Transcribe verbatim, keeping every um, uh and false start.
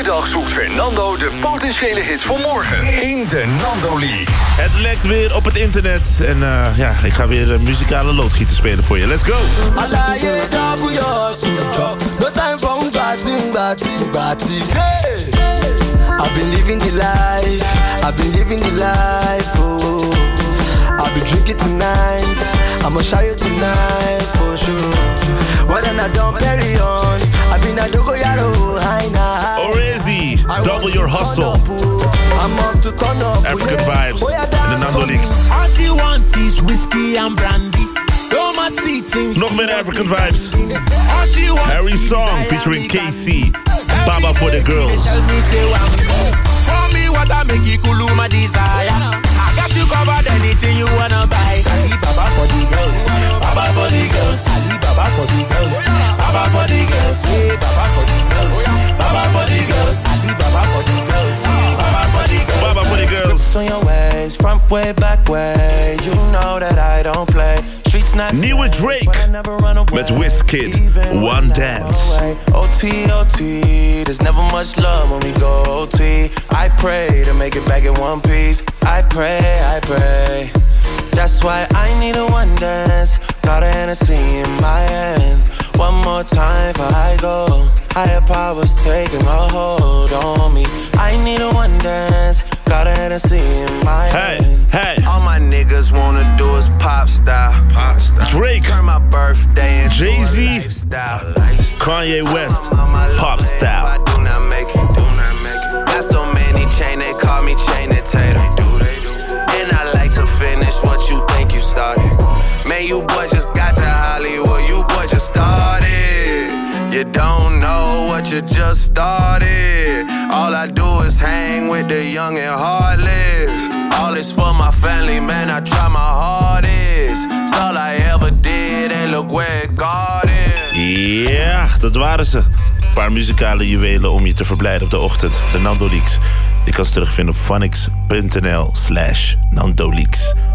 dag zoekt Fernando de potentiële hits voor morgen in de Nando League. Het lekt weer op het internet. En uh, ja, ik ga weer uh, muzikale loodgieter spelen voor je. Let's go! No time for batting, batting, batting. Hey! I've been living the life, I've been living the life, oh. I'll be drinking tonight, I'ma show you tonight, for sure. Well then I don't carry on, I've been a dogo yaro, high now. Orezi, double your hustle. I must to turn up. African vibes in de Nando Leaks. All she wants is whiskey and brandy. Nog meer African vibes. Harry Song featuring K C. Baba for the girls. For me, what I make you cool, my desire. I got you covered, anything you wanna buy. Ali Baba for the girls, Baba for the girls. Ali Baba for the girls, Baba for the girls. Hey, Baba for the girls, Baba for the girls. Ali Baba for the girls, Baba for the girls. Baba for the girls. On your ways, front way, back way. You know that I don't play. Nieuwe Drake met Wizkid, One Dance. O T, O T, there's never much love when we go O T. I pray to make it back in one piece. I pray, I pray. That's why I need a one dance. Got a Hennessy in my hand. One more time before I go. Higher powers taking a hold on me. I need a one dance. Got a Hennessy in my hey, hand. Hey, all my niggas wanna do is pop style. Pop style. Drake, turn my birthday into Jay-Z, a lifestyle. Kanye West, pop style. I do not make it. Do not make it. Got so many chain, they call me chain and tater. They do, they do. And I like to finish what you think you started. Man, you boy just got to Hollywood. You boy just started. You don't know what you just started. All I do is hang with the young and heartless. All is for my family, man, I try my hardest. It's all I ever did, and look where it got in. Ja, dat waren ze. Een paar muzikale juwelen om je te verblijden op de ochtend. De Nando Leaks. Je kan ze terugvinden op phonics punt n l slash Nando Leaks.